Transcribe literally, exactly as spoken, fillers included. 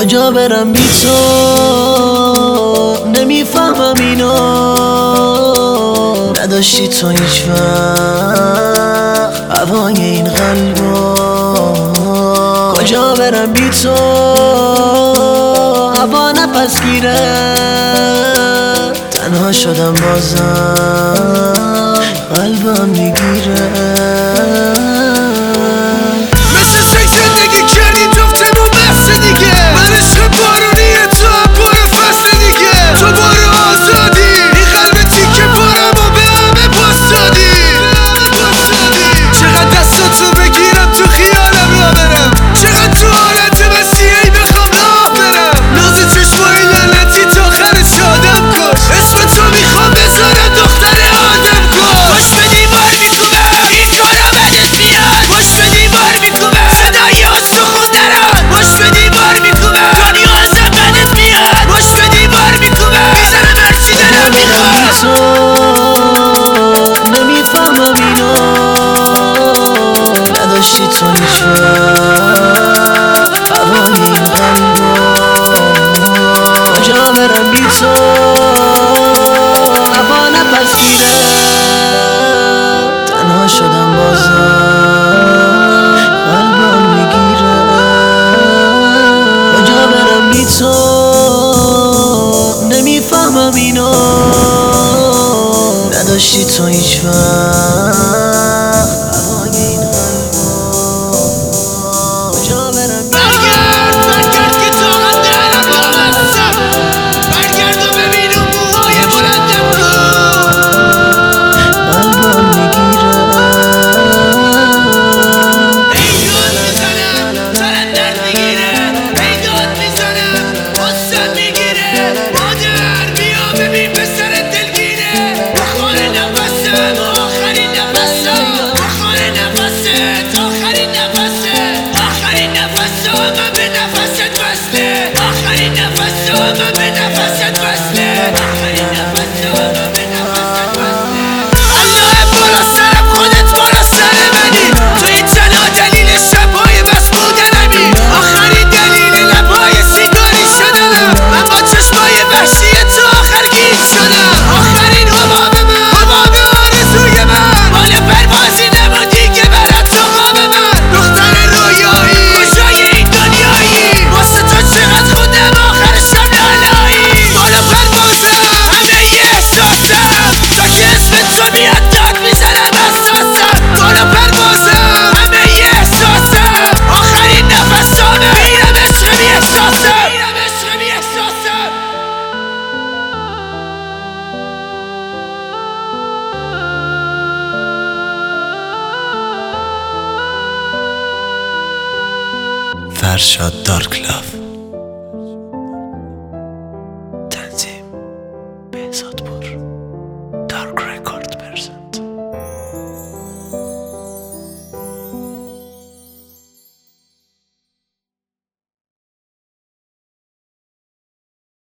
کجا برم بی تو، نمیفهمم اینو. نداشتی تو هیچ وقت هوای این قلبو. کجا برم بی تو، هوا نفس گیره. تنها شدم بازم قلبم میگیره. مثل سگ زندگی کردی جفتمون بحث دیگه. من عشق بارونی تو هم برو فصل دیگه. تو برو آزادی این قلب تیکه بارم و به همه باز دادی. چقدر دستاتو بگیرم تو خیالم را برم. چقدر تو حالت مسیحی بخوام راه برم. ناز چشمای لعنتی تا آخرش آدم کش. اسم تو میخوام بذارم دختر آدم کش. پشت به دیوار میکوبم این کارا بدت میاد. پشت به دیوار میکوبم صدای آسمون درات. پشت به دیوار میکوبم دنیا ازم بدت میاد. پشت به دیوار میکوبم میزنم هرچی دلم میخواد. تو نمیفهمم اینو. نداشتی تو هیچ وقت هوای این قلبو. کجا برم بی تو، هوا نفس گیره. تنها شدم بازم قلبم میگیره. کجا برم بی تو، نمیفهمم اینو. نداشتی تو هیچ وقت هوای این قلبو. کجا برم بی تو. برگرد برگرد که طاقت ندارم با بستم. برگرد و ببین اون موهای بلندم کو. قلبم میگیره. ای داد میزنم سرت درد میگیره. ای داد میزنم غصت میگیره. مادر بیا ببین پسرت دلگیره. آخر نفسم آخرین نفسم. آخر نفست آخرین نفسه. آخرین نفسم من به نفست وصله. آخرین نفسم من به نفست وصله. آخرین نفسم من به نفست وصله. الله بالا سرم خودت بالا سر منی. تو این تنها دلیل شبهای بس بودنمی. آخرین دلیل لبهای سیگاری شدنم. من با چشمای وحشی تو آخر گیج شدم. آخرین حباب من حباب آرزوی من. مال پروازی نموندی که برد تو خواب من. دختر رویایی کجای این دنیایی. واسه تو چقدر خوندم آخرشم لالایی. بالا پروازم همه یه احساسم. تا که اسم تو میاد داد میزنم اساسم. بالا پروازم همه یه احساسم. آخرین نفسامه میرم عشق بی احساسم. میرم عشق بی احساسم. فرشاد دارک لاف.